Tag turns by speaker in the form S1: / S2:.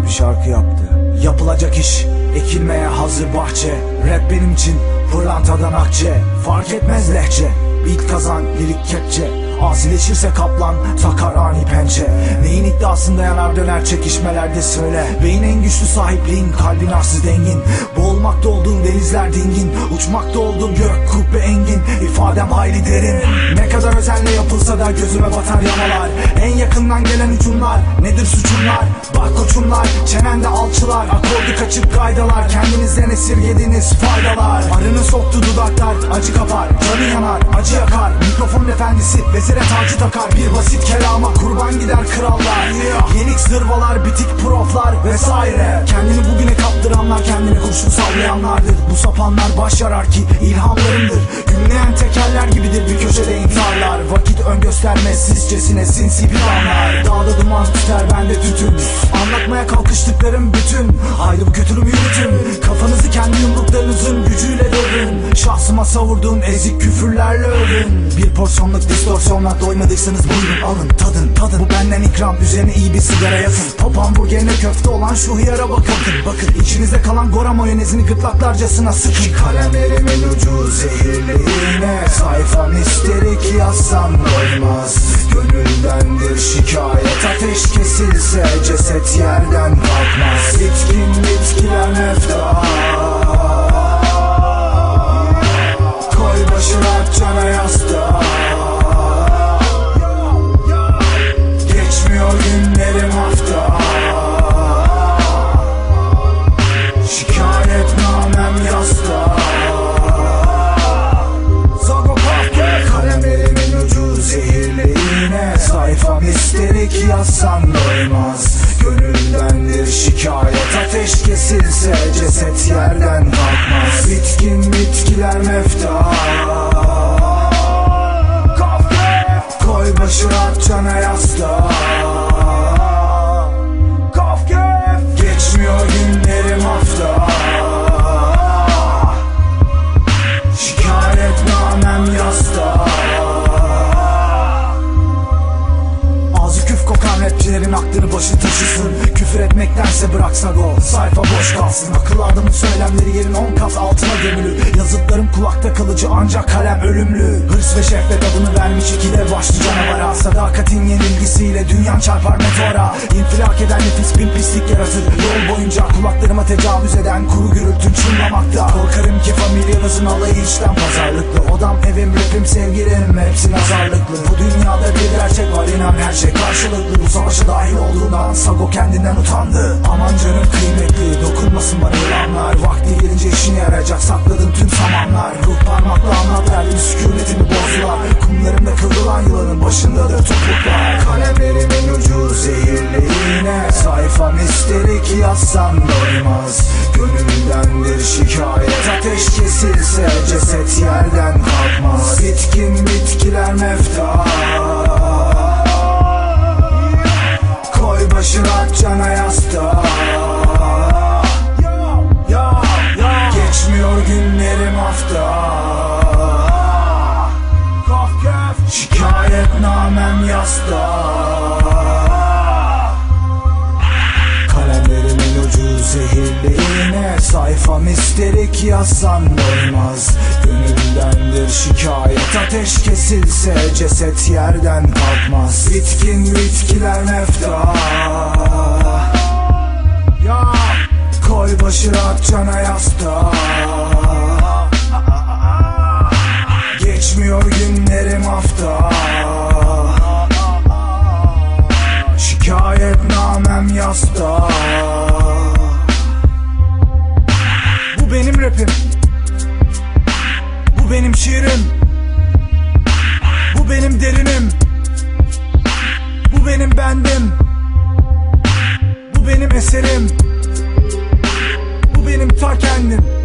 S1: bir şarkı yaptı. Yapılacak iş, ekilmeye hazır bahçe. Rap benim için pırlantadan akçe. Fark etmez lehçe, beat kazan, lirik kepçe. Asileşirse kaplan, takar ani pençe. Neyin iddiasında yanar döner çekişmelerde söyle. Beyin en güçlü sahipliğin, kalbin arsız dengin. Boğulmakta olduğum denizler dingin, uçmakta olduğum gök kubbe engin. İfadem hayli derin. Ne kadar özenle yapılsa da gözüme batar yamalar. En yakından gelen hücumlar, nedir suçumlar? Bak koçumlar, çenende alçılar. Akordu kaçıp kaydalar, kendinizden esirgediğiniz faydalar. Arının soktuğu dudaklar, acı kapar. Canı yanar, acı yakar. Mikrofon efendisi, vezire tacı takar. Bir basit kelama kurban gider krallar. Yenik zırvalar, bitik proflar vesaire. Kendini bugüne kaptıranlar, kendini kurşun sallayanlardır. Bu sapanlar baş yarar ki ilhamlarımdır. Gümleyen tekerler gibidir bir köşede intiharlar. Vakit ön göstermez sizcesine sinsi planlar. Dağda duman tüter, bende tütün. Anlatmaya kalkıştıklarım bütün. Haydi bu kötülüğümü yürütün. Kafanızı kendi yumruklarınızın gücüyle dövün. Şahsıma savurduğum ezik küfürlerle övün. Bir porsiyonluk distorsiyonla doymadıysanız buyurun alın tadın. Bu benden ikram, üzerine iyi bir sigara yakın. Top hamburgerine köfte olan şu hıyara bakın. İçinizde kalan gora mayonezini gırtlaklarcasına sıkın. Kalemlerimin ucu zehirli iğne. Sayfam isterik yazsam doymaz. Gönüldendir şikayet, ateş kesilse ceset yerden kalkmaz. Bitkiler mefta. Koy başına cana yastığa. Geçmiyor günlerim hafta. Şikayetnamem yastığa. Zago kahve. Kalemlerimin ucu zehirli iğne. Sayfam isterik yazsam doymaz. Gönüldendir şikayet, ateş kesilse ceset yerden kalkmaz. Bitkiler mefta. Koy başına cana yastığa. Geçmiyor günlerim hafta. Şikayetnamem yastığa. Ağzı küf kokan rapçilerin aklını başı taşısın. Küfür etmektense bıraksa gol, sayfa boş kalsın. Akıl adamın söylemleri yerin 10 kat altına gömülü. Yazıtlarım kulakta kalıcı ancak kalem ölümlü. Hırs ve şehvet adını vermiş iki dev başlı canavara. Sadakatin yenilgisiyle dünyan çarpar meteora. İnfilak eden nefis bin pislik yaratır. Yol boyunca kulaklarıma tecavüz eden kuru gürültün çınlamakta. Korkarım ki familyanızın alayı içten pazarlıklı. Odam, evim, rapim, sevgilim hepsi nazarlıklı. Bu dünyada bir gerçek var, inan her şey karşılıklı. Bu savaşa dahil olduğundan Sago kendinden utandı. Aman canım kıymetli, dokunmasın bana yılanlar. Vakti gelince işine yarayacak sakladım tüm samanlar. Ruh parmakla anlat derdim, sükunetimi bozdular. Kumlarımda kıvrılan yılanın başındadır topluluklar. Kalemlerimin ucu zehirli iğne. Sayfam isterik yazsam doymaz. Gönüldendir şikayet, ateş kesilse ceset yerden kalkmaz. Bitkiler mefta. Koy başına cana yastığa. Geçmiyor günlerim hafta. Şikayetnamem yastığa. Kalemlerimin ucu zehirli iğne. Sayfam isterik yazsam doymaz. Gönüldendir şikayet, ateş kesilse ceset yerden kalkmaz. Bitkiler mefta. Koy başına cana yastığa. Geçmiyor günlerim hafta. Şikayetnamem yastığa. Bu benim rapim. Bu benim şiirim. Bu benim derinim. Bu benim bendim. Bu benim eserim. Bu benim ta kendim.